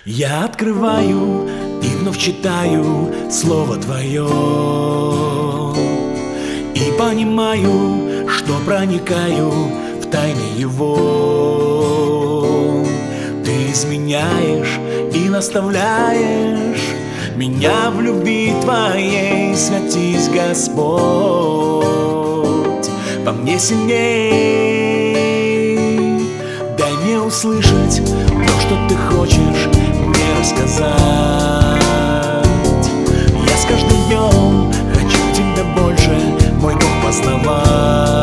Я открываю и вновь читаю Слово Твое и понимаю, что проникаю в тайны Его. Ты изменяешь и наставляешь меня в любви Твоей. Святись, Господь, во мне сильней. Дай мне услышать то, что Ты хочешь мне рассказать. Я с каждым днем хочу Тебя больше, мой Бог, познавать.